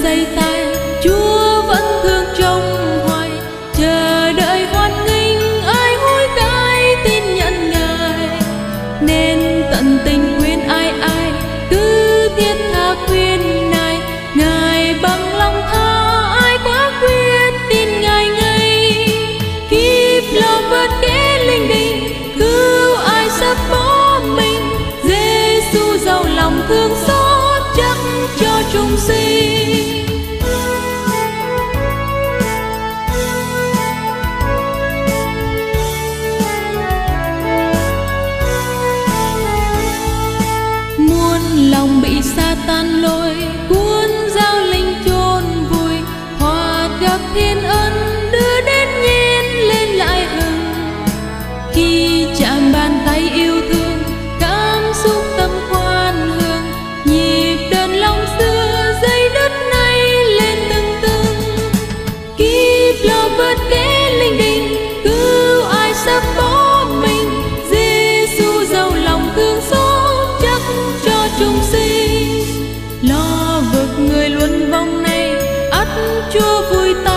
xây tay, Chúa vẫn thương trông hoài, chờ đợi hoan nghênh ai hối cải tin nhận Ngài. Nên tận tình khuyên ai ai cứ thiết tha khuyên Ngài, Ngài bằng lòng tha ai quá quyết tin Ngài ngay. Kiếp lo vượt kẻ linh đình, cứu ai sắp bỏ mình, Giê-xu giàu lòng thương xót chắc cho chúng sinh. Muôn lòng bị Sa-tan lôi cuốn, giao linh chôn vùi, hòa gặp thiên ân đưa đến nhiên lên lại hừng. Khi chạm bàn tay yêu thương, cảm xúc tâm khoan hương, nhịp đơn lòng xưa dây đất nay lên từng từng. Kiếp lo vượt kẻ linh đình, cứu ai sắp bỏ mình, Giê-xu giàu lòng thương xót chắc cho chúng sinh. Lo vực người luân vong này, ắt Chúa vui ta